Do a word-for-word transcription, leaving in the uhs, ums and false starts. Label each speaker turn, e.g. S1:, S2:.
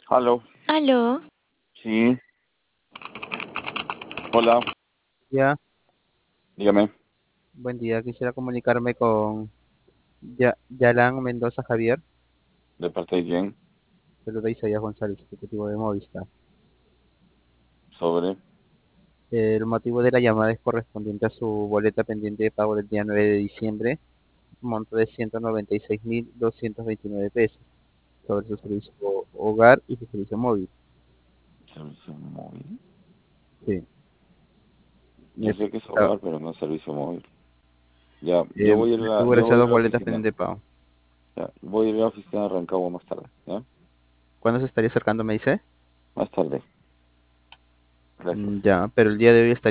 S1: Aló,
S2: Aló,
S1: sí, hola,
S3: Ya,
S1: dígame,
S3: buen día. Quisiera comunicarme con ya Yalan Mendoza Javier,
S1: ¿de parte de quién?
S3: saluda Isaías González, ejecutivo de Movistar.
S1: Sobre,
S3: El motivo de la llamada es correspondiente a su boleta pendiente de pago del día nueve de diciembre, monto de ciento noventa y seis mil doscientos veintinueve pesos, sobre su servicio hogar y su servicio móvil.
S1: servicio móvil.
S3: Sí,
S1: Yo sé que es
S3: necesita,
S1: hogar, pero no servicio móvil. Ya, yo
S3: eh,
S1: voy a ir
S3: me
S1: a la,
S3: figura
S1: yo
S3: esas
S1: voy a ir
S3: dos
S1: a la
S3: boletas
S1: oficina.
S3: pendientes de pago.
S1: Ya, voy a ir a la oficina de Rancagua más tarde, ¿ya?
S3: ¿Cuándo se estaría acercando, me dice?
S1: Más tarde, gracias.
S3: Mm, Ya, pero el día de hoy estaría